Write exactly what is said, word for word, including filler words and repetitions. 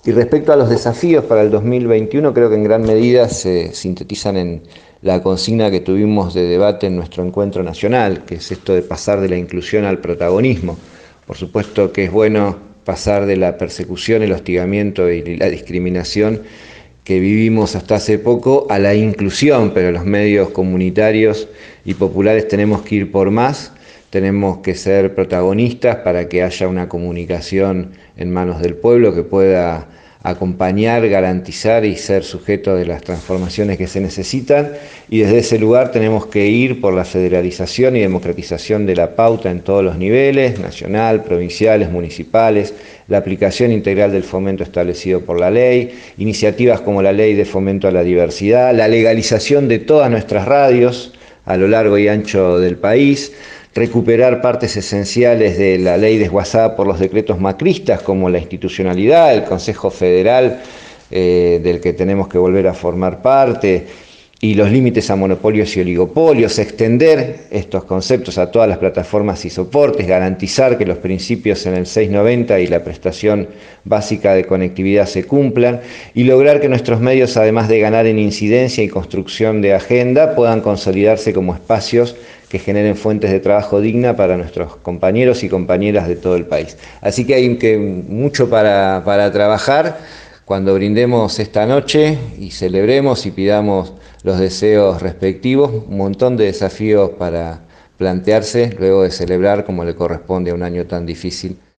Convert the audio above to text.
Y respecto a los desafíos para el dos mil veintiuno, creo que en gran medida se sintetizan en la consigna que tuvimos de debate en nuestro encuentro nacional, que es esto de pasar de la inclusión al protagonismo. Por supuesto que es bueno pasar de la persecución, el hostigamiento y la discriminación que vivimos hasta hace poco a la inclusión, pero los medios comunitarios y populares tenemos que ir por más. Tenemos que ser protagonistas para que haya una comunicación en manos del pueblo que pueda acompañar, garantizar y ser sujeto de las transformaciones que se necesitan, y desde ese lugar tenemos que ir por la federalización y democratización de la pauta en todos los niveles, nacional, provinciales, municipales, la aplicación integral del fomento establecido por la ley, iniciativas como la ley de fomento a la diversidad, la legalización de todas nuestras radios a lo largo y ancho del país, recuperar partes esenciales de la ley desguazada por los decretos macristas, como la institucionalidad, el Consejo Federal, eh, del que tenemos que volver a formar parte, y los límites a monopolios y oligopolios, extender estos conceptos a todas las plataformas y soportes, garantizar que los principios en el seiscientos noventa y la prestación básica de conectividad se cumplan, y lograr que nuestros medios, además de ganar en incidencia y construcción de agenda, puedan consolidarse como espacios que generen fuentes de trabajo digna para nuestros compañeros y compañeras de todo el país. Así que hay que, mucho para, para trabajar cuando brindemos esta noche y celebremos y pidamos los deseos respectivos, un montón de desafíos para plantearse luego de celebrar como le corresponde a un año tan difícil.